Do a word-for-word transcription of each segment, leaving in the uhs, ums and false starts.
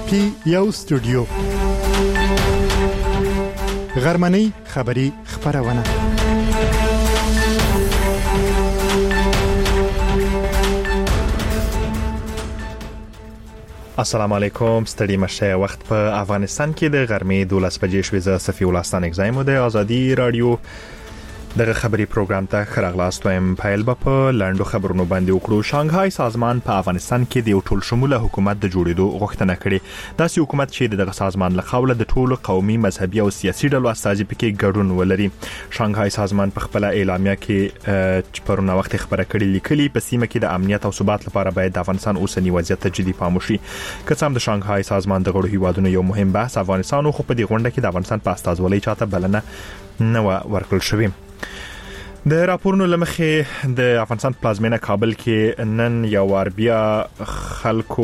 پی یو سټوډیو غرمنۍ خبری خبرونه السلام علیکم ستړي مشه وخت په افغانستان کې د غرمې دولس بجې شوې ز صفي ولستان اگزایم د ازادي رادیو دغه خبري پروګرام ته خراغلاست وایم پایل به په لاندو خبرونو باندې وکړو. شانګهای سازمان په افغانستان کې د یو ټول شموله حکومت د جوړېدو غوښتنه کړې. داسې حکومت چې دغه سازمان له خاوله د ټولو قومي مذهبي او سیاسي ډلو استازي پکې ګډون ولري. شانګهای سازمان په خپل اعلامیه کې پرونه وخت خبره کړې لیکلي په سیمه کې د امنیت او ثبات لپاره باید د افغانستان اوسنی وضعیت ته جدي پام وشي. که څه هم د شانګهای سازمان د غړو هیوادونو یو مهم بحث افغانستان خو په دې غونډه کې د افغانستان په استازولۍ چاته بلنه نه ورکړل شوې. د راپورونو لمخې د افغانستان پلازمینه کابل کې نن یو وار بیا خلکو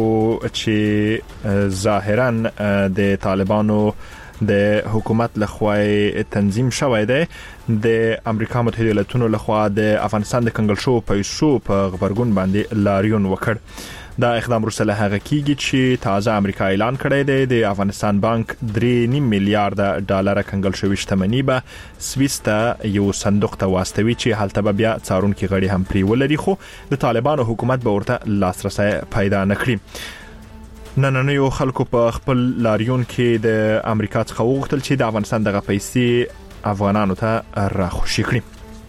چې ظاهرا د طالبانو د حکومت لخوا تنظیم شوی دی د امریکا متحده ایالاتونو لخوا د افغانستان د کنګل شو پیسو په خبرګون باندې لاریون وکړ. دا اقدام وروسته له هغه کېږي چې تازه امریکا اعلان کړی دی د افغانستان بانک درې نیم میلیارډ ډالر کنګل شوی شتمنۍ به سویس ته یو صندوق ته واستوي چې هلته به بیا څارونکي غړي هم پرې ولري، خو د طالبانو حکومت به ورته لاسرسي پیدا نه کړي. نننیو خلکو په خپل لاریون کې د امریکا څخه وغوښتل چې د افغانستان دغه پیسې افغانانو ته راخوشي کړي.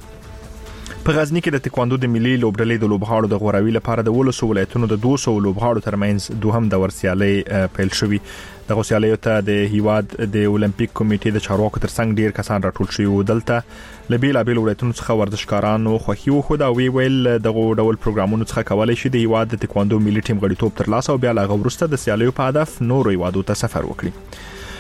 په غزنی کې د تکواندو د ملي لوبډلې د لوبغاړو د غوراوي لپاره د ولسو ولایتونو د دوه سوه لوبغاړو ترمنځ دوهم دور سیالي پیل شوې. د غوسیالیو ته د هیواد د اولمپیک کمیټې د چارواکو ترڅنګ ډیر کسان راټول شوي وو. دلته لبیل ابل ولایتونو څخه ورزشکارانو خوښي وخو دا وی ویل دغه ډول پروګرامونو څخه کولای شي د هیواد د تکواندو ملي ټیم غړیتوب ترلاسه او بیا لا غوړسته د سیالیو په هدف نورو هیوادو ته سفر وکړي.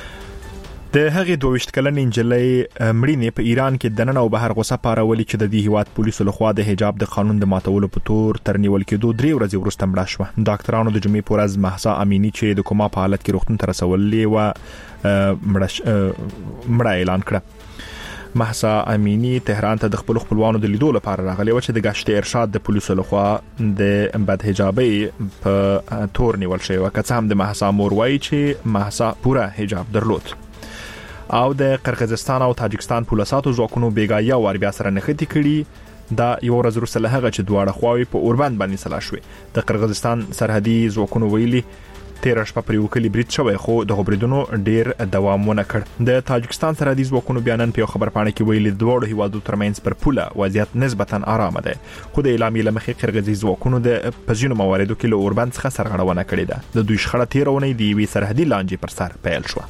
د هغې دوه ویشت کلنې نجلۍ مړینې په ایران کې د نن او بهر غوسه پارولې چې د دې هیواد پولیسو لخوا د حجاب د قانون د ماتولو په تور تر نیول کېدو درې ورځې وروسته مړه شوه. ډاکټرانو د جمعې په ورځ مهسا امینی چې د کوما په حالت کې روغتون ته رسولې و مړه اعلان کړه. مهسا امینی تهران ته د خپل خپلوانو د لیدو لپاره راغلی و چې د گشت ارشاد د پولیسو لخوا د بد حجابي په تور نیول شوی و. که څه هم د مهسا مور وایي چې مهسا پوره حجاب درلود. او د قرغیزستان او تاجکستان پولیساتو ځواکونو بیګایا ور بیا سره نښتې کړي. دا یو ورځ وروسته له هغه چې دواړه خواوې په اوربند باندې سلا شوې. د قرغیزستان سرحدي ځواکونو ویلي تیر شپه پر یو کلی برید شوی خو د غبرډونو ډیر دوام ونه کړ. د تاجکستان سرحدي ځواکونو بیانن په خبر پاڼه کې ویلي دوړو هیوادو ترمنځ پر پوله وضعیت نسبتا آرام ده، خو د اعلامیې لمخې قرغیزي ځواکونو د پزینو مواردو کې له اوربند څخه سرغړونه کړې ده. د دوی شخړه تیرونه دی وی سرحدي لانجې پر سر پیل شو.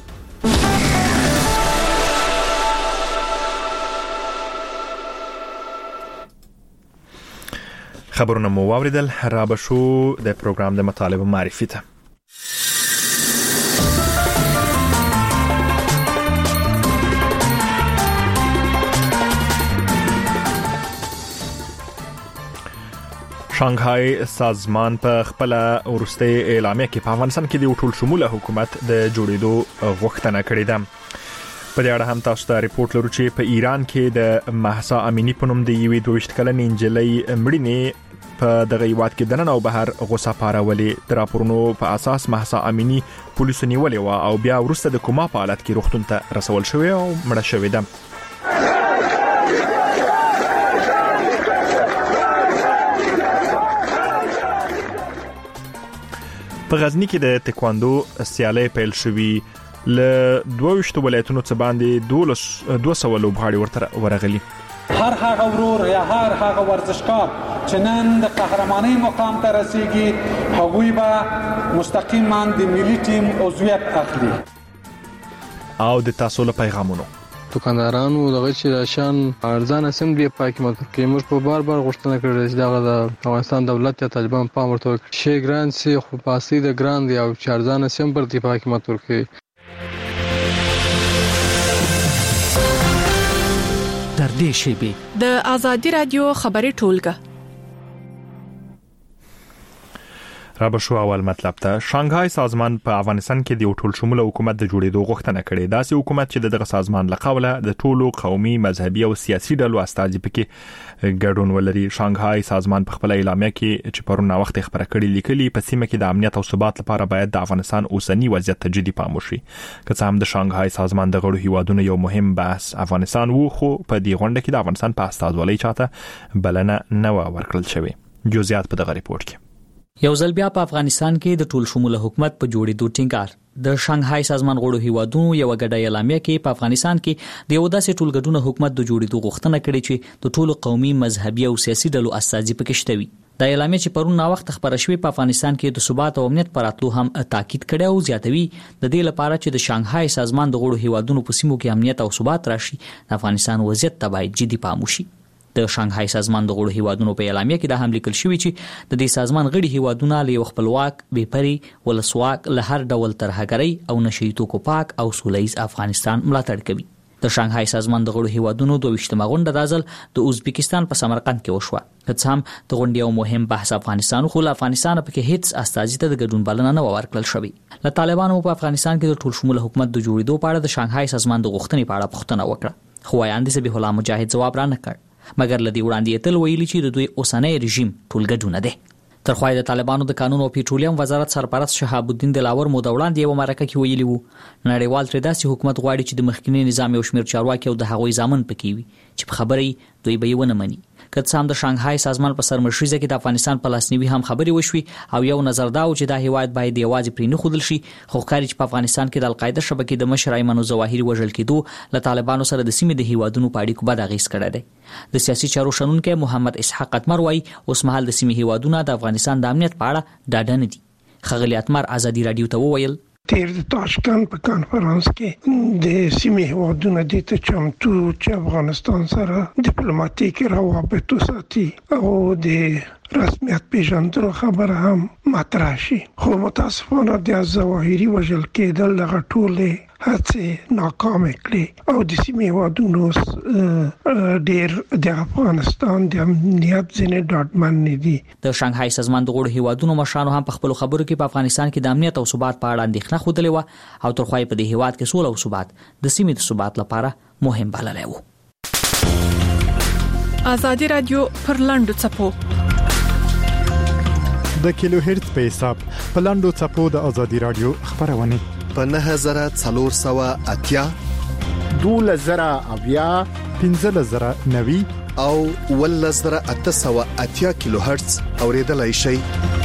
خبرونه مو واوریدل، را به شو د پروګرام د مطالب معرفي ته. شانګهای سازمان په خپل ورسته اعلامیه کې په افغانستان کې د ټول شموله حکومت د جوړېدو غوښتنه کړې ده. په دې اړه هم تاسو ته ریپورت لرو چې په ایران کې د مهسا امینی په نوم د یوې دوه ویشت کلنې نجلۍ مړینې په دغه هیواد کې د نن او بهر غوسه پارولې. د راپورونو په اساس مهسا امینی پولیسو نیولې و او بیا وروسته د کوما په حالت کې روغتون ته رسول شوې او مړه شوې ده. په غزنی کې د تکواندو سیالي پیل شوې. له دوه ویشت ولایتونو څخه باندې دوه سوه لوبغاړي ورته ورغلي. هر هغه ورور یا هر هغه ورزشکار چې نن د قهرمانۍ مقام ته رسیږي هغوی به مستقیما د ملي ټیم عضویت اخلي. او د تاسو له پیغامونو دکاندارانو دغه چې راشن ارزان سم دی پاکي متر کې موږ په بار بار غوښتنه کړې چې دغه د افغانستان دولت یا طالبان پام ورته وکړي. شي ګران سي خو پاسي د ګران دی او چې ارزان سم پر دی پاکي متر کې در دې شیبه د ازادي رادیو خبري ټولګه. را به شو اول مطلب ته شانګهای سازمان په افغانستان کې د ټول شموله حکومت د جوړېدو غوښتنه کړې ده، چې حکومت چې دغه سازمان له قوله د ټولو قومي مذهبي او سیاسي ډلو استازي پکې ګډون ولري. شانګهای سازمان په خپل اعلامیه کې چې پرون وخت خبره کړې لیکلي په سیمه کې د امنیت او ثبات لپاره باید د افغانستان اوسنی وضعیت ته جدي پام وشي. که څه هم د شانګهای سازمان د غړو هیوادونو یو مهم بحث افغانستان وو، خو په دې غونډه کې د افغانستان په استازولۍ چاته بلنه نه ورکړل شوې. جزئیات په دغه ریپورت کې. یو ځل بیا په افغانستان کې د ټول شموله حکومت په جوړېدو ټینګار. د شانګهای سازمان غړو هیوادونو یو غډه اعلامیه کې په افغانستان کې د یو داسې ټولګډونه حکومت د جوړېدو غوښتنه کړې چې د ټولو قومي مذهبي او سیاسي ډلو استازي پکې شته وي. د اعلامیه چې پرون نا وخت خبره شوې په افغانستان کې د ثبات او امنیت پر اتلو هم تاکید کړی او زیاتوي د دې لپاره چې د شانګهای سازمان د غړو هیوادونو په سیمو کې امنیت او ثبات راشي، د افغانستان وضعیت ته باید جدي پام وشي. د شانګهای سازمان د غړو هیوادونو په اعلامیه کې د هم لیکل شوی چې د دې سازمان غړي هیوادونه له خپلواک، بېپري، ولسواک، له هر ډول ترهګرۍ او نشئی توکو پاک او سولهییز افغانستان ملاتړ کوي. د شانګهای سازمان د غړو هیوادونو دوه ویشتمه غونډه د ځل د ازبکستان په سمرقند کې وشوه. که څه هم د غونډې یو مهم بحث افغانستان خو له افغانستان په کې هیڅ استازي ته د ګډون بلنه نه ورکړل شوې. له طالبانو په افغانستان کې د ټول شموله حکومت د جوړېدو په اړه د شانګهای سازمان د غوښتنې په اړه پوښتنه وکړه، خو وایاند ذبیح الله مجاهد جواب را نه کړ، مګر لدی وړاندې تل ویلي چې د دوی اوسنۍ رژیم ټولګډونه ده. ترخوای د طالبانو د قانون او پیټرولیم وزارت سرپرست شهاب الدین دلاور مو د وړاندې یو مرکه کې ویلي وو نړیوال تر داسې حکومت غواړي چې د مخکنی نظام یو شمېر چارواکي او د هغوی ځامن پکې وي چې په خبرې دوی به یې ونه مني. که څه هم د شانګهای سازمان په سرمشریزه کې د افغانستان په لاسنیوي هم خبرې وشوي او یو نظر دا و چې دا هیواد باید یوازې پرې نه ښودل شي، خو ښکاري چې په افغانستان کې د القاعده شبکې د مشر ایمن الظواهري وژل کېدو له طالبانو سره د سیمې د هیوادونو په اړیکو بد اغېز کړی دی. د سیاسي چارو شنونکی محمد اسحاق اتمر وایي اوس مهال د سیمې هیوادونه د افغانستان د امنیت په اړه ډاډه نه دي. ښاغلي اتمر ازادي راډیو ته وویل تیر د تاشکند په کانفرنس کې د سیمې هیوادونو د ته چمتو چې افغانستان سره ډیپلوماټیک روابط وساتي او د رسمیت پیژندلو خبره هم مطرح شي، خو متاسفانه د الظواهري وژل کېدل دغه ټولې هڅې ناکامې کړې او د سیمې هیوادونو ډېر د افغانستان د امنیت ځینې ډاډمن نه دي. د شانګهای سازمان د غړو هیوادونو مشرانو هم په خپلو خبرو کې په افغانستان کې د امنیت او ثبات په اړه اندېښنه ښودلې وه او ترخوای په دې هیواد کې سوله او ثبات د سیمې د ثبات لپاره مهم بللی و. ازادي رادیو پر لاندو چپو د کیلو هرتز په حساب په لاندو چپو د ازادي رادیو خبرونه په نه زره څلور سوه اتیا دوله زره اویا پنځه زره نوي او ول زره اته سوه اتیا کیلو هرتز اوریدلای شي.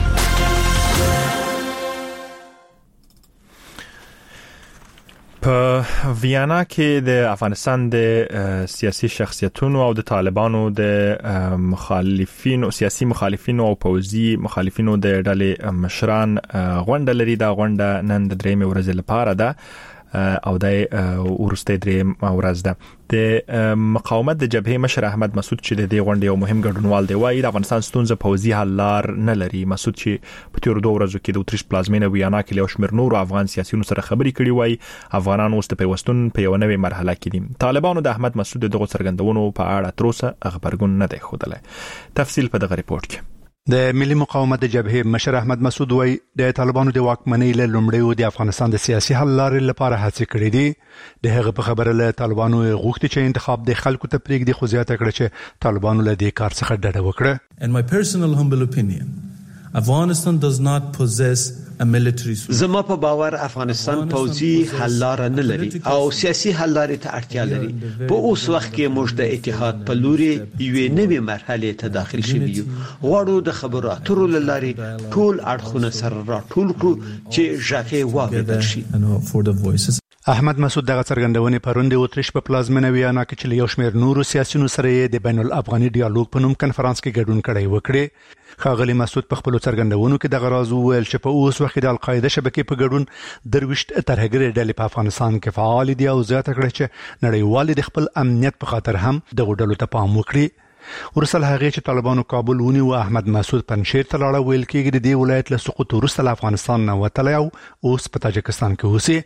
په ویانا کې د افغانستان د سیاسي شخصیتونو او د طالبانو د مخالفینو سیاسي مخالفینو او پوځي مخالفینو د ډلې مشران غونډه لري. دا غونډه نن د درېمې ورځې لپاره ده او د ورسته دریم ورځ ده. د مقاومت د جبهه مشر احمد مسعود چې د دې غونډې یو مهم ګډونوال دی وایي د افغانستان ستونزه پوځي حل لار نه لري. مسعود چې په تیر دوه ورځو کې د اتریش پلازمینه ویانا کې له شمیر نور افغان سیاسيونو سره خبرې کړې وایي افغانان اوس د پیوستون په یو نوې مرحله کې دي. طالبانو د احمد مسعود دغه څرګندونو په اړه تر اوسه خبرګون نه دی ښودلی. تفصیل په دغه ریپورت کې. د ملي مقاومت د جبهه مشر احمد مسعود وای د طالبانو د واکمنۍ له لومړیو د افغانستان د سیاسي حل لارې لپاره هڅې کړې دي. د هغه په خبره له طالبانو غوښتي چې انتخاب د خلکو ته پرېږدي، خو زیاته کړه چې طالبانو له دې کار څخه ډډه وکړه. In my personal humble opinion, Afghanistan does not possess a military solution. زما په باور افغانستان پوځي حل لار نه لري او سیاسي حل لارې ته اړتیا لري. په اوس وخت کې موږ د اتحاد په لوري یوې نوې مرحله ته داخل شوي یو. غواړو د خبرو اترو لارې ټول اړخونه سره راټول کړو چې ژغې واورېدل شي. احمد مسعود دغه څرګندونې پرون د اتریش په پلازمینه ویانا کې چې یو شمېر نورو سیاسيونو سره د بین الافغاني ډیالوګ په نوم کنفرانس کې ګډون کړی وکړي. ښاغلي مسعود په خپل څرګندونو کې دغه راز وویل چې په اوس وخت د القاعده شبکې په ګډون درويشت ترهګري ډلې په افغانستان کې فعال دي او زیاته کړه چې نړیوال د خپل امنیت په خاطر هم دغه ډلو ته پام وکړي. ورسل هغه چې طالبانو کابل ونی او احمد مسعود پنځیر ته لاړ ویل کېږي د دې ولایت له سقوط وروسته افغانستان نه وتلی او اوس په تاجکستان کې اوسي.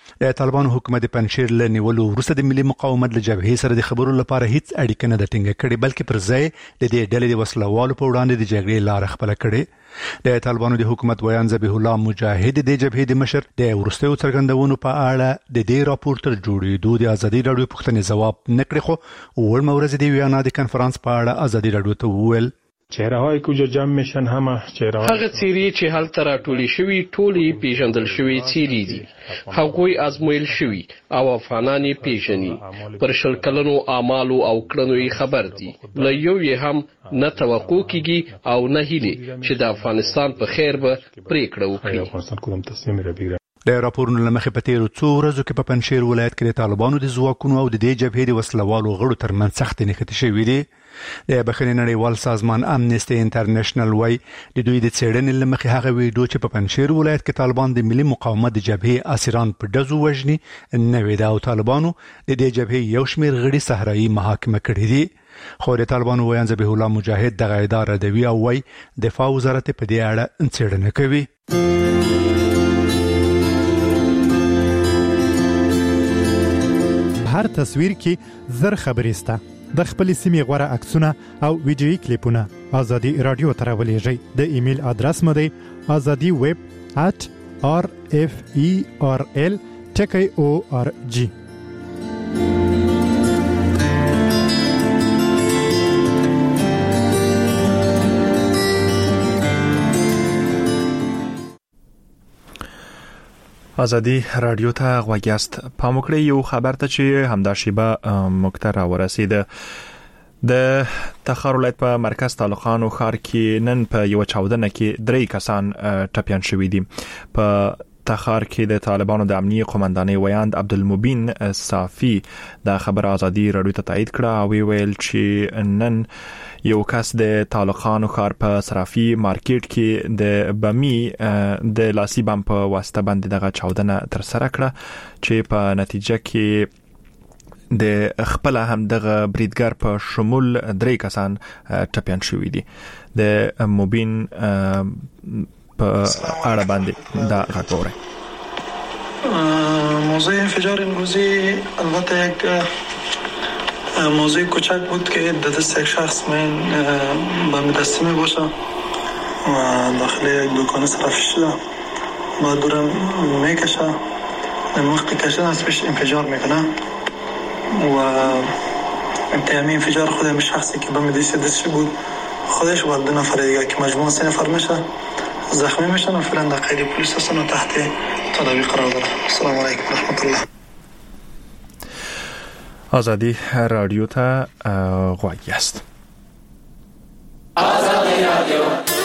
د طالبانو حکومت د پنځیر له نیولو وروسته د ملي مقاومت له جبهې سره د خبرو لپاره هیڅ اړیکه نه ټینګه کړې، بلکې پر ځای د دې ډلې د وسلوالو په وړاندې د جګړې لار خپل کړې. د طالبانو د حکومت ویان ذبیح الله مجاهد د جبهې د مشر د ورستیو څرګندونو په اړه د دې راپور تر جوړېدو د ازادي راډیو پوښتنې ځواب نکړي، خو وړمه ورځ د ویانا د کنفرانس په اړه ازادي راډیو ته وویل چهره های کجا جمع میشن همه چهره های هغه څیرې چې هلته راټولې شوي ټولې پیژندل شوي څیرې دي، هغوی ازمویل شوي او افغانان یې پیژني، پر شل کلنو اعمالو او کړنو یې خبر دي، له یو یې هم نه توقع کیږي او نه هیلې چې د افغانستان په خیر به پریکړه وکړي. د راپورونو لمخې په تیرو څو ورځو کې په پنځیر ولایت کې د طالبانو د ځواکونو او د دې جبهې د وسلوالو غړو ترمنځ سختې نښتې شوې دي. د بخښنې نړیوال سازمان امنیستي انټرنیشنل وایي د دوی د څېړنې لمخې هغه ویډیو چې په پنځیر ولایت کې طالبان د ملي مقاومت د جبهې اسیران په ډزو وژني نوې ده او طالبانو د دې جبهې یو شمېر غړي صحرایي محاکمه کړي دي. خو د طالبانو ویان ذبیح الله مجاهد دغه ادعا ردوي او وایي دفاع وزارت په دې اړه څېړنه کوي. هر تصویر کې زر خبرې سته. د خپل سیمې غوړه عکسونه او ویډیوي کلیپونه ازادي رادیو ته راولېږئ. د ایمیل ادرس مو دی azadi web at r f e r l ټکی او ار جی. ازادي رادیو ته غوږیاست. پام وکړئ یو خبر ته چې همدا شیبه مکتر ورسیده. د تخار ولایت په مرکز طالقانو ښار کې نن په یو چاودنه کې درې کسان ټپیان شوي دي. په تخار کې د طالبانو د امنیه قومندانۍ ویاند عبدالمبین صافی د خبر ازادي رادیو ته تایید کړه او ویل چې نن یو کس د طالقانو ښار په صرافي مارکیټ کې د بمی د لاسي بم په واسطه باندې دغه چاودنه تر سره کړه چې په نتیجه کې د خپل هم دغه بریدګر په شمول درې کسان ټپیان شوي دي. د مبین په اړه باندې دا راغوري. موضوع انفجار امروزی البته یک موضوع کوچک بود که در دست یک شخص من به مدسته می باشه و داخل یک دکان صرافی شده و دورم میکشه. وقتی کشن از پیش انفجار میکنه و انتهامی انفجار خود همین شخصی که به مدسته دستش بود خودش و دو نفر دیگه که مجموع سه نفر میشه زخمی میشن و فعلا در قید پلیس هستن و تحت تداوی قرار دارن. السلام علیکم و رحمت الله. ازادي رادیو ته غوږیاست. ازادي رادیو.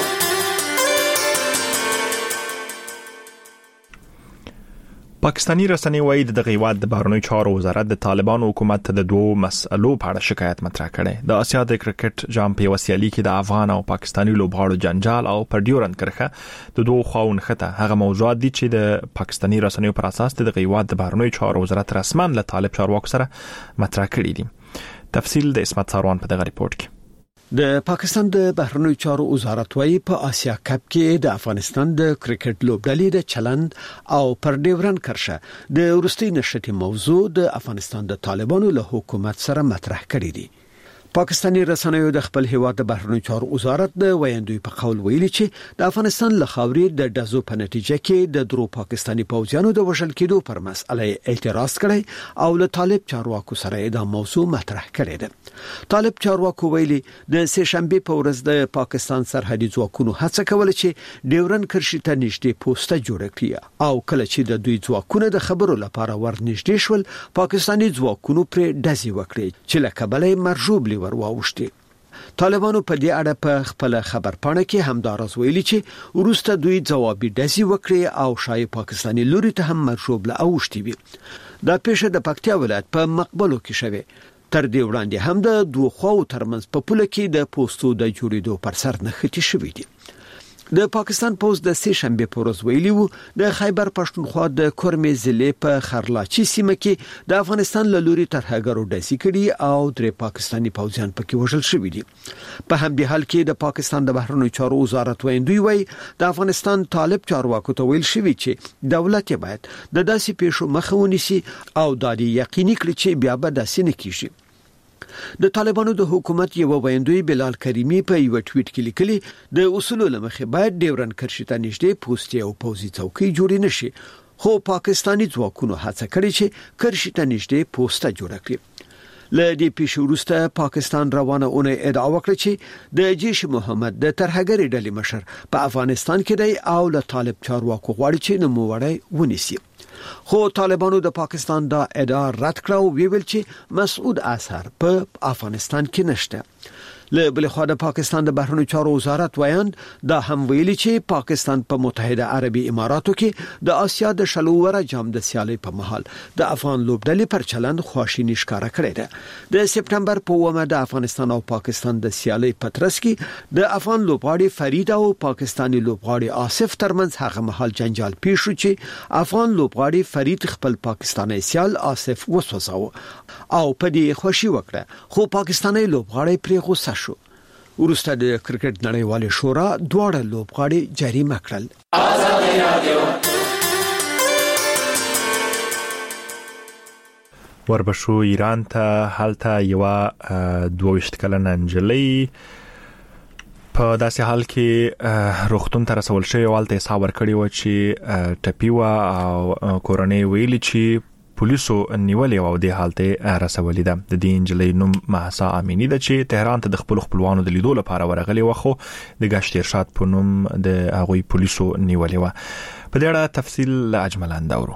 پاکستانی رسنۍ وایي د هیواد د بهرنیو چارو وزارت د طالبانو حکومت ته د دوه مسلو په اړه شکایت مطرح کړي. د اسیا د کرکټ جام په وسیالي کې د افغان او پاکستاني لوبغاړو جنجال او پر ډیورند کرښه د دوه خواون خته هغه موضوعات دي چې د پاکستانی رسنیو پر اساس د هیواد د بهرنیو چارو وزارت رسما له طالب چارواکو سره مطرح کړي دي. تفصیل د اسمت ساروان په دغه ریپورت کې. د پاکستان د بهرنیو چارو وزارت وايي په آسیا کپ کې د افغانستان د کرکټ لوبډلې د چلند او پر ډیورن کرښه د ورستي نشټي موضوع د افغانستان د طالبانو له حکومت سره مطرح کړي دي. پاکستانی رسنیو د خپل هیواد د بهرنیو چارو وزارت د ویاندوی په قول ویلي چې د افغانستان له خاورې د دزو په نتیجه کې د درو پاکستانی پوځیانو د وژل کېدو پر مسله اعتراض کړي او له طالب چارواکو سره د موضوع مطرح کړي ده. طالب چارواکو ویلي د سه شنبه په ورځ د پاکستان سرحدي ځواکونو هڅه کوله چې ډیورن کرښې ته نږدې پوسټه جوړه کړي او کله چې د دوی ځواکونه د خبرو لپاره ورنږدې شول پاکستانی ځواکونو پر دزي وکړي چې له کبله مرجوب ورواوشتي. طالبانو په دې اړه په خپل خبر پاڼه کې همدارز ویلي چې وروسته دوی ځوابي دزي وکړي او شای پاکستاني لوري ته هم مرشوب له اوشتي وي. دا پیښه د پکتیا ولایت په مقبلو کې شوه. تر دې وړاندې هم د دوه خواو ترمنځ په پوله کې د پوسټو د جوړېدو پر سر نښتې شوې دي. د پاکستان پوز د سه شنبه په ورځ ویلي وو د خیبر پښتونخوا د کورمې ضلع په خرلاچی سیمه کې د افغانستان له لوري ترهګرو ډزې کړي او درې پاکستانی پوځیان پکې وژل شوي دي. په همدې حال کې د پاکستان د بهرنیو چارو وزارت ویندوی وایي د افغانستان طالب چارواکو ته ویل شوی چې دولت باید د داسې پیښو مخه ونیسي او د دې یقیني کړي چې بیا به داسې نه کیږي. د طالبانو د حکومت یو ویندوی بلال کریمی په یو ټویټ کې لیکلي د اصولو لمخې باید ډیورن کرښې ته نږدې پوسټي او پوزي چوکۍ جوړې نشي، خو پاکستانی ځواکونو هڅه کړې چې کرښې ته نږدې پوسټه جوړه کړي. له دې پیښو وروسته پاکستان روانه اونۍ ادعا وکړه چې د جیش محمد د ترهګرۍ ډلې مشر په افغانستان کې دی او له طالب چارواکو غواړي چې نوموړی ونیسي. خو طالبانو د پاکستان دا ادعا رد کړه او ویل چې مسعود اظهر په افغانستان کې نشته. له بل خوا د پاکستان د بهرنیو چارو وزارت ویاند دا هم ویلي چې پاکستان په متحده عربي اماراتو کې د آسیا د شلووره جام د سیالۍ په مهال د افغان لوبډلې پر چلند خواشیني ښکاره کړې ده. د سپټمبر په اوومه د افغانستان او پاکستان د سیالۍ په ترڅ کې د افغان لوبغاړي فرید او پاکستانی لوبغاړي آصف ترمنځ هغه مهال جنجال پیښ شو چې افغان لوبغاړي فرید خپل پاکستانی سیال آصف وسوځاوه او په دې خوشي وکړه، خو پاکستانی لوبغاړي پرې غوسه شو. ورسته د کرکټ نړیوال شورا دواړه لوبغاړي جریمه کړل. وربشو ایران ته هلته یو دوه کلنه نجلۍ په داسې حال کې روغتون ته رسول شوی والته حساب ورکړی و چې ټپی و او کورنۍ ویلي چې پولیسو نیولې او د حالته رسولې ده. د دې نجلۍ نوم مهسا امینی ده چې تهران ته د خپل خپلوانو د لیدو لپاره ورغلې و، خو د گشت ارشاد په نوم د هغوی پولیسو نیولې و. په دې اړه تفصیل اجمل اندورو.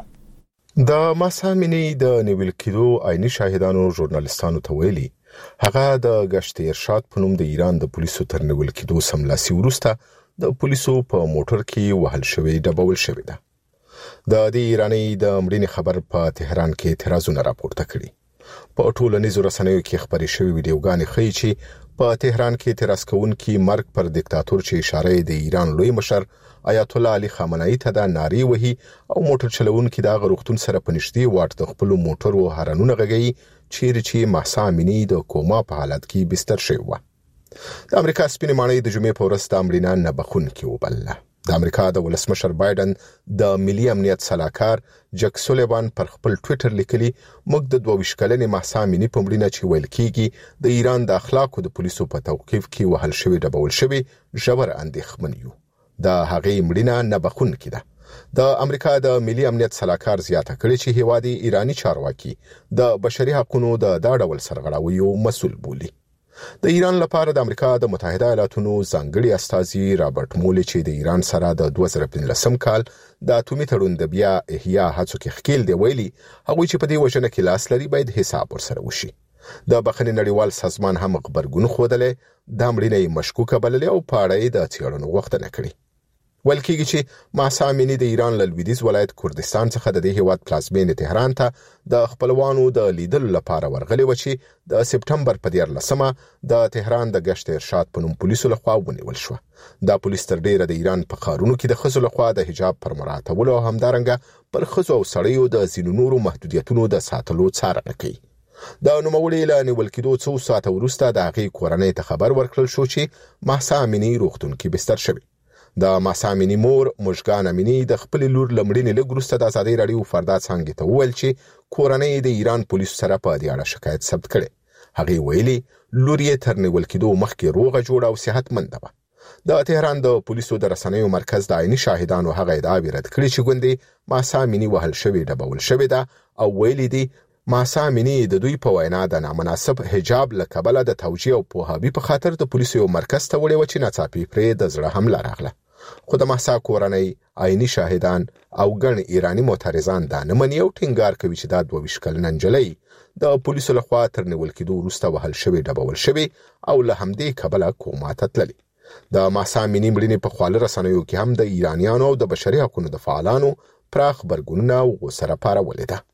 د مهسا امینی د نیول کېدو عیني شاهدانو ژورنالستانو ته ویلي هغه د گشت ارشاد په نوم د ایران د پولیسو تر نیول کېدو سملاسي وروسته د پولیسو په موټر کې وهل شوی ډبول شوی ده. د دې ایرانی د مړینې خبر په تهران کې اعتراضونه راپورته کړي. په ټولنیزو رسنیو کې خبرې شوې ویډیوګانې ښیي چې په تهران کې اعتراض کوونکي مرګ پر دیکتاتور چې اشاره د ایران لوی مشر آیت الله علي خامنه‌ای ته د ناری وهي او موټر چلوونکي د غروختون سره پنځتي واټ د خپل موټر و هارنونه غږی چیرې چې مهسا امینی د کوما په حالت کې بستر شوی و. د امریکا سپینې ماڼۍ د جمعې په ورځ د مړینې نه بخښونکي وبلله. د امریکا د ولسمشر بایدن د ملي امنیت سلاکار جک سولیوان پر خپل ټویټر لیکلي موږ د دوه ویشت کلنې مهسا امینی په مړینه چې ویل کیږي د ایران د اخلاقو د پولیسو په توقیف کې وهل شوی ډبول شوی ژور اندېښمن یو. د هغې مړینه نه بخښونکې ده. د امریکا د ملي امنیت سلاکار زیاته کړې چې هیواد ایرانی چارواکي د بشري حقوقو د دا ډول سرغړاویو مسؤل بولي. د ایران لپاره د امریکا د متحده ایالاتونو ځانګړي استازي رابرټ مولي چې د ایران سره د دوه زره پنځلسم کال د اتومي تړون د بیا احیا هڅو کې ښکیل دی ویلي هغوی چې په دې وجنه کې لاس لري باید حساب ورسره وشي. د بخښنې نړیوال سازمان هم خبرګون خوده د مړینې مشکوکه بللې او په اړه د څېړنو غوښتنه کړې. ویل کېږي چې مهسا امینی د ایران له لویدیځ ولایت کردستان څخه د دې هیواد پلازمینې تهران ته د خپلوانو د لیدلو لپاره ورغلې و چې د سپټمبر په دیارلسمه د تهران د گشت ارشاد په نوم پولیسو لخوا ونیول شو. دا پولیس تر ډیره د ایران په ښارونو کې د ښځو لخوا د حجاب پر مراعاتولو او همدارنګه پر ښځو او سړیو د ځینو نورو محدودیتونو د ساتلو څارنه کوي. د نوموړي له نیول کېدو څو ساعته وروسته د هغې کورنۍ ته خبر ورکړل شو چې مهسا امینی روغتون کې بستر شوی. د مهسا امینی مور مژګان امینی د خپل لور لمړینې لږ وروسته د ازادۍ راډیو فردا څنګه ته وویل چې کورنۍ د ایران پولیسو سره په دې اړه شکایت ثبت کړي. هغې ویلي لور یې تر نیول کېدو مخکې روغه جوړه او صحتمنده وه. د تهران د پولیسو د رسنیو مرکز د عیني شاهدانو هغه ادعاوې رد کړې چې ګوندې مهسا امینی وهل شوې ډبول شوې ده او ویلي دي مهسا امینی د دوی په وینا د نامناسب حجاب له کبله د توجیه او پوهاوي په خاطر د پولیسو یو مرکز ته وړې و چې ناڅاپي پرې د زړه حمله راغله. خو د مهسا کورنۍ عیني شاهدان او ګڼ ایرانی معترضان دا نه مني او ټینګار کوي چې دا دوه ویشت کلنه نجلۍ د پولیسو لخوا تر نیول کېدو وروسته وهل شوې ډبول شوې او له همدې کبله کوما ته تللې. د مهسا امینی مړینې په خواله رسنیو کې هم د ایرانیانو او د بشري حقوقو د فعالانو پراخ غبرګونونه او غوسه راپارولې ده.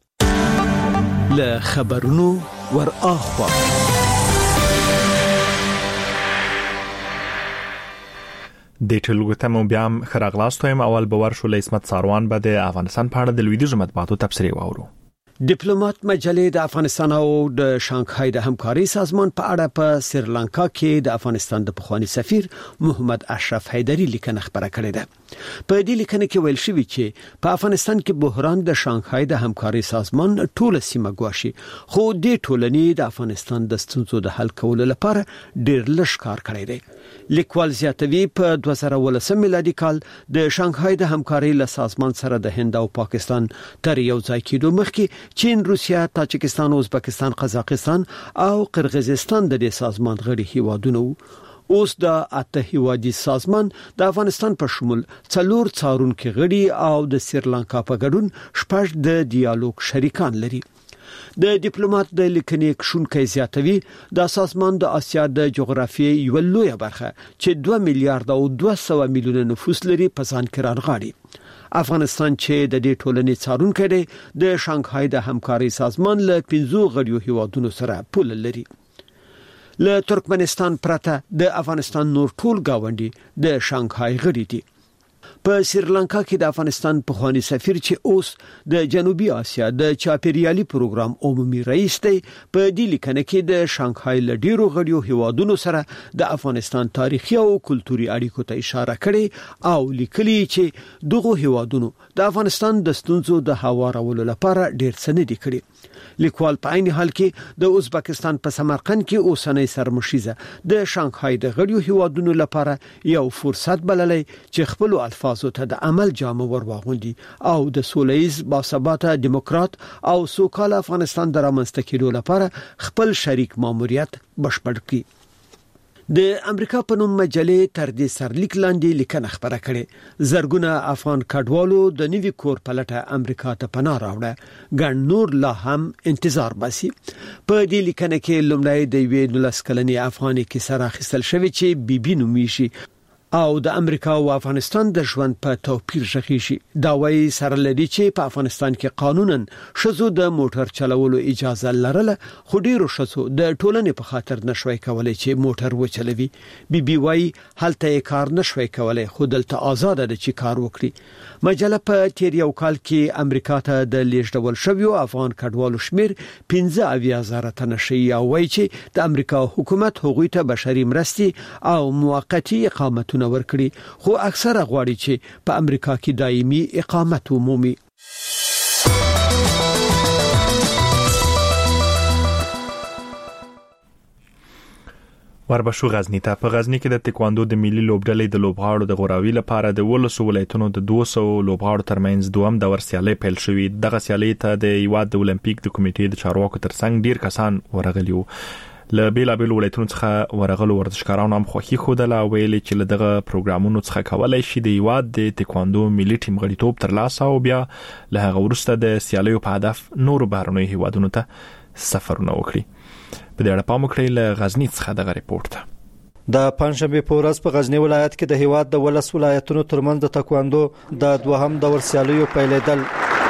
له خبرونو ور اخوا د ټولګو ته مو بیا خراغلاستویم. اول باور شو لسمت ساروان به د افغانستان په اړه د لویدیځ مطبوعاتو تبصره واورو. ډیپلوماټ مجلې د افغانستان او د شانګهای د همکاري سازمان په اړه په سریلانکا کې د افغانستان د پخوانی سفیر محمد اشرف حیدری لیکنه خبره کړې ده. په دې لیکنه کې ویل شوی چې په افغانستان کې بحران د شانګهای د همکاري سازمان ټول سیمه ګواښي، خو د ټولنې د افغانستان د ستونزو د حل کولو لپاره ډېر لږ کار کړی دی. لیکوال زیاتوي په دوه زره ولسم میلادي کال د شانګهای د همکاري له سازمان سره د هند او پاکستان تر یو ځای کېدو مخکې چین، روسیا، تاجکستان، ازبکستان، قزاقستان او قرغیزستان د دې سازمان غړي هیوادونه وو. اوس د اته هیوادي سازمان د افغانستان په شمول څلور څارونکو غړي او د سریلانکا په ګډون شپږ د ډیالوګ شریکان لري. د ډیپلوماټ د لیکنې کښونکي زیاتوي د سازمان د آسیا د جغرافیې یو لویه برخه چې دوه میلیارډ او دوه سوه میلیونه نفوس لري په ځان کې رانغاړي. افغانستان چې د دې ټولنې څارونکی دی د شانګهای د همکاري سازمان له پنځو غړیو هیوادونو سره پوله لري. له ترکمنستان پرته د افغانستان نور ټول گاونډي د شانګهای غړي دي. په سریلانکا کې د افغانستان پخوانی سفیر چې اوس د جنوبي اسیا د چاپیریالي پروګرام عمومي رئیس دی، په دې لیکنه کې د شانګهای له ډیرو غړیو هیوادونو سره د افغانستان تاریخي او کلتوري اړیکو ته اشاره کړې او لیکلي چې دغه هیوادونو د افغانستان د ستونزو د هوارولو لپاره ډیر څه نه دي کړی. لیکوال په عین حال کې د ازبکستان په سمرقند کې اوسنۍ سرمشيزه د شانګهای د غړیو هیوادونو لپاره یو فرصت بللی چې خپل الفاظو ته د عمل جامه ور واغوندي او د سولهییز باثباته دیموکرات او سوکاله افغانستان د رامنځته کېدو لپاره خپل شریک ماموریت بشپړ کړي. د امریکا په نوم مجلې تر دې سرلیک لاندې لیکنه خبره کړې. زرګونه افغان کډوالو د نوي کور په لټه امریکا ته پناه راوړه، ګڼ نور لا هم انتظار باسي. په دې لیکنه کې لومړی د یوې نولس کلنې افغاني کیسه راخیستل شوې چې بیبي نومیږي او د امریکا او افغانستان د ژوند په توپیر ژغیږي. دا وایي سره لدی چې په افغانستان کې قانونا شذو د موټر چلولو اجازه لرله، خو ډیرو شذو د ټولنې په خاطر نشوي کولای چې موټر وچلوي. بي بي وايي هلته یې کار نشوي کولای، خو دلته آزاد ده چې کار وکړي. مجله په تیر یو کال کې امریکا ته د لیږدول شویو افغان کډوالو شمیر پنځه اویا زره تنه شي او وايي چې د امریکا حکومت هغوی ته بشري مرستې او موقتی اقامتونه ورکړي، خو اکثره غواړي چې په امریکا کې دایمي اقامت ومومي. وربشو غزنی ته په غزنی کې د تکواندو د ملي لوبډلې د لوبغاړو د غوراوي لپاره د ولسو ولایتونو د دوه سوه لوبغاړو ترمنځ دوم دور سیالي پیل شوې. دغه سیالي ته د یواد د اولمپیک د کمیټې د چارواکو ترڅنګ ډیر کسان ورغلي وو. له بیلابیل ولایتونو څخه ورغلو ورزشکارانو هم خوښي خوده ویلي چې له دغه پروګرامونو څخه کولای شي د یواد د تکواندو ملي ټیم غړیتوب ترلاسه او بیا له هغه وروسته د سیالیو په هدف نور بهرنیو هیوادونو ته سفرونه وکړي. په دې اړه پام وکړئ. له غزنی څخه دغه ریپورت ته. د پنځمبه په ورځ په غزنی ولایت کې د هیواد د ولس ولایتونو ترمنځ د تکواندو د دوهم دور سیالیو پیلېدل.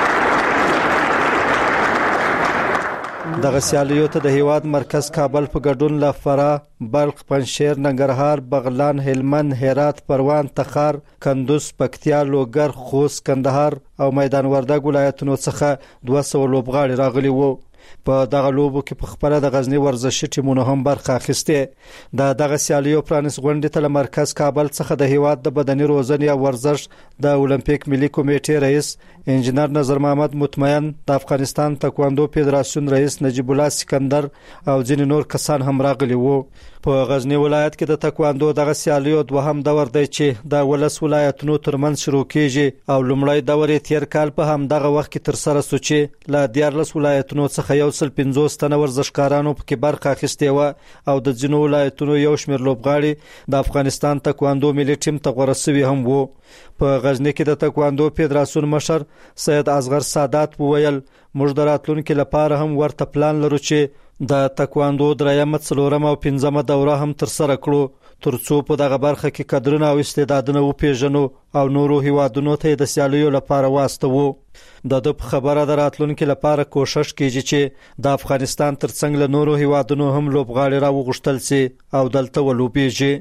دغه سیالیو ته د هیواد مرکز کابل په ګډون له فراه، بلخ، پنجشیر، ننګرهار، بغلان، هلمند، هرات، پروان، تخار، کندوز، پکتیا، لوګر، خوست، کندهار او میدان وردګ ولایتونو څخه دوه سوه لوبغاړي راغلي وو. په دغه لوبو کې په خپل د غزنی ورزشي ټیمونو هم برخه اخیسته. د دغه سیالیو پرانیس غونډې ته مرکز کابل څخه د هیواد د بدني روزنې او ورزش د اولمپیک ملي کمیټې رئیس انجنیر نظر محمد مطمئن، د افغانستان تکواندو فدراسیون رئیس نجیب الله سکندر او ځینې نور کسان هم راغلي وو. په غزنی ولایت کې د تکواندو دغه سیالیو دوهم دور دی چې د ولس ولایتونو ترمنځ شروع کیږي او لومړی دور یې تیر کال په هم دغه وخت کې تر سره شو چې له دیارلس ولایتونو څخه یو سل پنځوس تنه ورزشکارانو په کې برخه اخیستې و او د ځینو ولایتونو یو شمېر لوبغاړي د افغانستان تکواندو ملي ټیم ته غوړه شوي هم وو. په غزنی کې د تکواندو فدراسیون مشر سید اصغر سادات وویل موږ د راتلونکو لپاره هم ورته پلان لرو چې د تکواندو درېمه، څلورمه او پنځمه دوره هم تر سره کړو ترڅو په دغه برخه کې کډرونه او استعدادونه وپیژنو او نورو هیوادونو ته د سیالیو لپاره واستوو. د د خبره د راتلونکو لپاره کوشش کیږي چې د افغانستان ترڅنګ له نورو هیوادونو هم لوبغاړي راوغښتل شي او دلته ولوبېږي.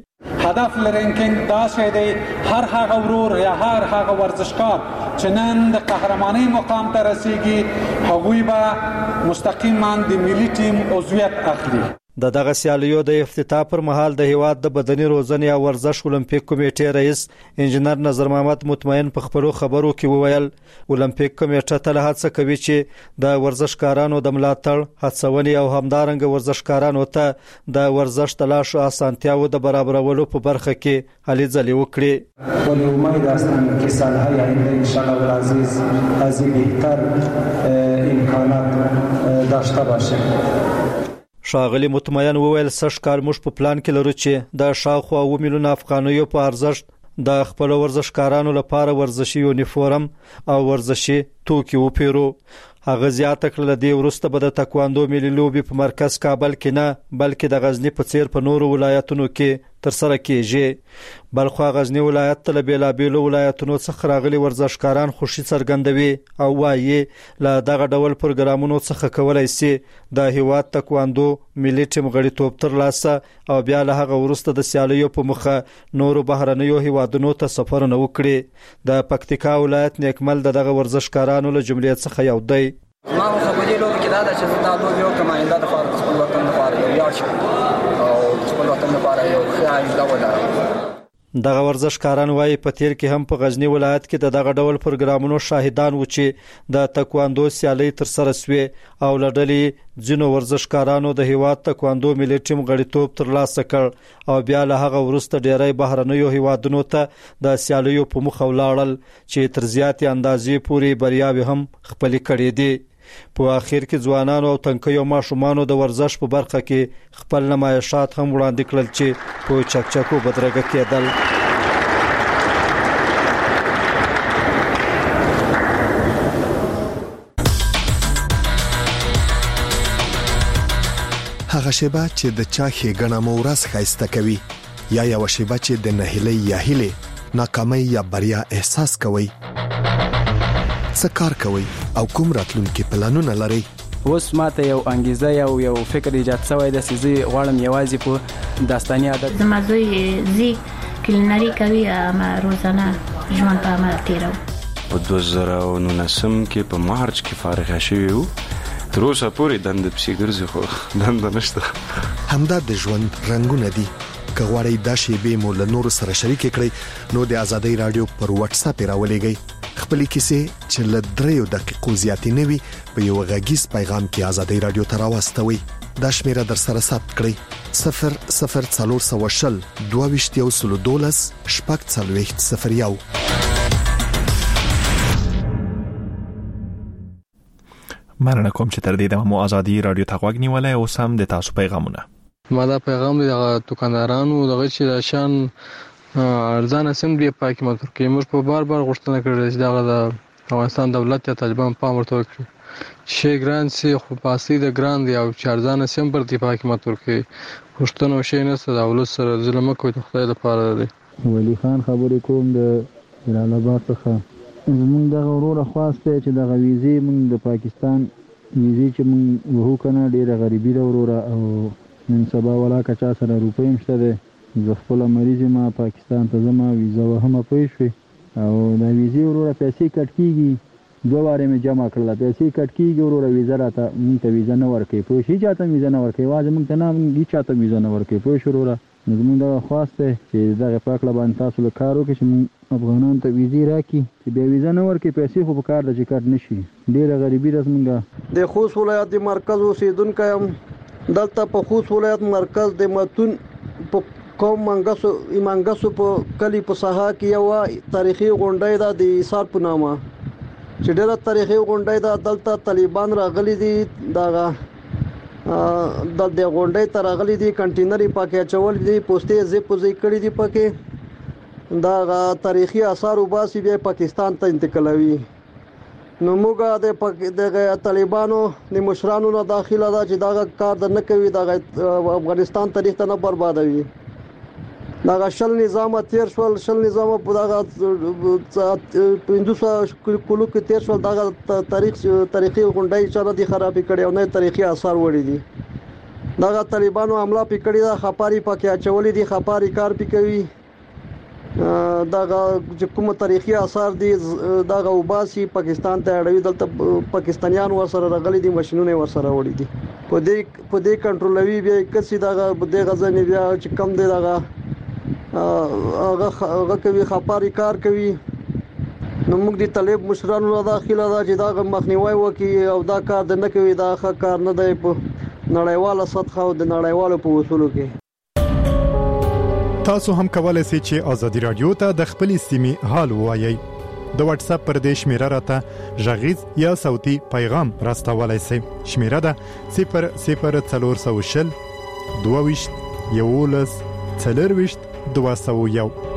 هدف لرینکینګ دا شی دی هر هغه ورور یا هر هغه ورزشکار چې نن د قهرمانۍ مقام ته رسیږي هغوی به مستقیما د ملي ټیم عضویت اخلي. د دغه سیالیو د افتتاح پر مهال د هیواد د بدني روزنې او ورزش اولمپیک کمیټې رئیس انجنیر نظر محمد مطمئن په خبرو خبرو کې وویل اولمپیک کمیټه تل هڅه کوي چې د ورزشکارانو د ملاتړ هڅونې او همدارنګه ورزشکارانو ته د ورزش تلاشو اسانتیاو د برابرولو په برخه کې هلې ځلې وکړي. ولی امید هستم که سالهای آینده انشاءالله العزیز از این بهتر امکانات داشته باشیم. ښاغلي مطمئن وویل سږ کال موږ په پلان کې لرو چې د شاوخوا اووه میلیونه افغانیو په ارزښت د خپل ورزشکارانو لپاره ورزشي یونیفورم او ورزشي توکي وپیرو. هغه زیاته کړل د وروسته به د تکواندو ملي لوبي په مرکز کابل کې نه بلکې د غزنی په څیر په نورو ولایتونو کې تر سره کیږي. بلخو غزنی ولایت ته بیلابیلو ولایتونو څخه راغلي ورزشکاران خوشي څرګندوي او وايي له دغه ډول پروګرامونو څخه کولای شي د هیواد تکواندو ملي ټیم غړیتوب تر لاسه او بیا له هغه وروسته د سیالیو په مخه نورو بهرنیو هیوادونو ته سفرونه وکړي. د پکتیکا ولایت نیکمل دغه ورزشکارانو له جملې څخه یو دی. ما خو په دې لوبه کې دا د چې دا لوبه یو کماینده د فارغ خپل وطن لپاره یو یاد شي او خپل وطن لپاره یو ښه آینده ولري. دغه ورزشکاران وايي په تیر کې هم په غزنی ولایت کې د دغه ډول پروګرامونو شاهدان و چې د تکواندو سیالي تر سره سوي او لړلې ځینو ورزشکارانو د هیواد تکواندو ملي ټیم غړیتوب تر لاسه کړ او بیا له هغه وروسته ډیری بهرنیو هیوادونو ته د سیالیو په مخ ولاړل چې تر زیاتې اندازې پورې بریاوي هم خپل کړې دي. په اخر کې ځوانانو او تنکیو ماشومانو د ورزش په برخه کې خپل نمایشات هم وړاندې کړل چې په چکچکو بدرګه کېدل. هغه شیبه چې د چا ښېګڼه مو ورځ ښایسته کوي یا یو شیبه چې د نهیلۍ یا هیلې ناکامۍ یا بریا احساس کوي. څه کار کوي او کوم راتلونکي پلانونه لري؟ اوس ماته یو انګیزه یو یو فکر ایجاد شوی د سيزي غواړم یوازې په داستاني عادت زما زوی زی کلینری کوي ما روزانه ژوند په عمل تیرو. په دوه زره او نولسم کې په مارچ کې فارغ شوی وو. تر اوسه پورې دند پسې ګرځي خو دند نشته. همدا د ژوند رنگونه دي. که غواړئ دا شیبې مو له نورو سره شریک کړئ نو د ازادۍ رادیو پر واتس اپ راولېږئ. خپل کیسې چې له دریو دقیقو زیاتې نه وي په یو غږیز پیغام کې ازادۍ رادیو ته راوستوئ. دا شمیره در سره ثبت کړئ صفر صفر څلور سوه شل دوه ویشت یو سلو دولس شپږ څلوېښت صفر یو. مننه کوم چې تر دې دمه مو ازادي رادیو ته غوږ نیولای او سم د تاسو پیغامونه. ما دا پیغام دی د دکاندارانو دغه چې شان ارزانه سم دی پاکي متر کې موږ په بار بار غوښتنه کړې چې دغه د افغانستان دولت یا طالبان پام ورته وکړي شي ګران سي خو پاسي د ګران دی او ارزانه سم پر دی پاکي متر کې غوښتنه شي نه ستاسو دولت سره ظلم کوي د خدای لپاره دی. ولی خان خبرې کوم د جلال آباد څخه زمونږ دغه وروره خواسته چې دغه ویزې موږ د پاکستان ویزې چې موږ وهو کنه ډیره غریبي ده وروره او نن سبا ولا که چا سره روپۍ مشته ده زه خپل مریض ما پاکستان ته زما ویزه وهمه پوه شوې او دا ویزې وروره پیسې کټ کېږي دوه وارې مې جمع کړله پیسې کټ کېږي وروره ویزه راته مونږ ته ویزه نه ورکوي پوه شي چا ته ویزه نه ورکوي یوازې مونږ ته نه مونږ هېچا ته ویزه نه ورکوي پوه شو وروره نو زمونږ دغه خواست دی چې دغه په هکله باندې تاسو له کار وکړئ چې مونږ افغانانو ته ویزې راکړي چې بیا ویزه نه ورکوي پیسې خو په کار ده چې کټ نه شي ډېره غریبي ده زمونږ د خوست ولایت د مرکز اوسېدونکی یم دلته په خوست ولایت مرکز د متون په کوم منګسو منګسو په کلی په ساحه کې یو تاریخي غونډۍ ده د ایثار په نامه چې ډېره تاریخي غونډۍ ده دلته طالبان راغلي دي دغه د د غونډۍ ته راغلي دي کنټینر یې پکې اچولي دي پوستې یې ځای په ځای کړي دي پکې دغه تاریخي آثار وباسي بیا پاکستان ته انتقالوي. نو موږ د طالبانو د مشرانو نه داخله ده چې دغه کار د نه کوي دغه افغانستان تاریخ ته نه بربادوي. دغه شل نظام تیر شول شل نظام په دغه پنځه سوه کلو کې تیر شول دغه تاریخ تاریخي غونډۍ چې نه دي خرابې کړي او نه تاریخي آثار وړي دي دغه طالبانو حمله پکړی دا خپاري پکې اچولې دي خپاري کار پکوي دغه کوم تاریخي آثار دي دغه وباسي پاکستان ته اړوي دلته پاکستانیان ورسره راغلي دي ماشينونه ورسره وړي دي په دې په دې کنټرولوي بیا کسي دغه د غزنی بیا چې کم دی دغه هغه هغه کوي خپاري کار کوي نو موږ دي طالب مشرانو داخله دا چې دا مخنیوي وکي او دا کار نه کوي دا ښه کار نه دی په نړیواله سطح او د نړیوالو په اصولو کې. تاسو هم کولای شئ چې ازادي رادیو ته د خپل سیمې حال ووایي. د واتس اپ پر دې شمیره راته ژغیز یا صوتي پیغام راستولای شئ. شمیره ده صفر صفر څلور سوه شل دوه ویشت یولس څلور ویشت دوه سوه یو.